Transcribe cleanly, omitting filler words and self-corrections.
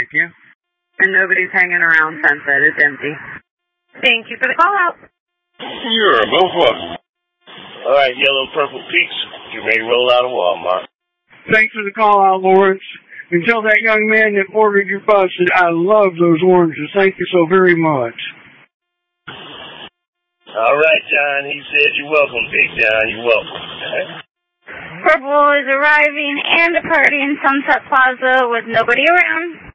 Thank you. And nobody's hanging around Sunset. It's empty. Thank you for the call out. You're both welcome. All right, Yellow Purple Peaks, you may roll out of Walmart. Thanks for the call out, Lawrence. And tell that young man that ordered your bus that I love those oranges. Thank you so very much. All right, John. He said you're welcome, Big John. You're welcome. Purple is arriving and departing Sunset Plaza with nobody around.